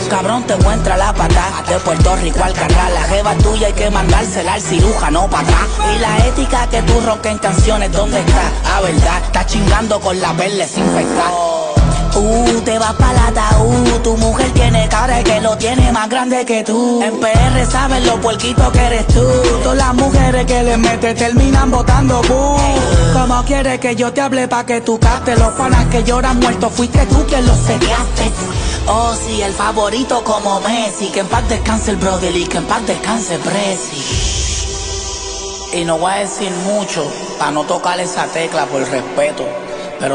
cabrón te muestra la pata. De Puerto Rico al Carral, la jeva tuya hay que mandársela al cirujano pa' atrás. Y la ética que tú roncas en canciones, ¿dónde está? Ah, verdad, está chingando con la perla desinfectada. Te vas pa' la ataúd. Tu mujer tiene cara de que lo tiene más grande que tú. En PR saben lo puerquito que eres tú. Todas las mujeres que le metes terminan botando ¿Cómo quieres que yo te hable pa' que tú captes? Los panas que lloran muertos fuiste tú quien los seteaste. Oh sí, el favorito como Messi. Que en paz descanse el brother y que en paz descanse Prezi. Y no voy a decir mucho pa' no tocar esa tecla por respeto.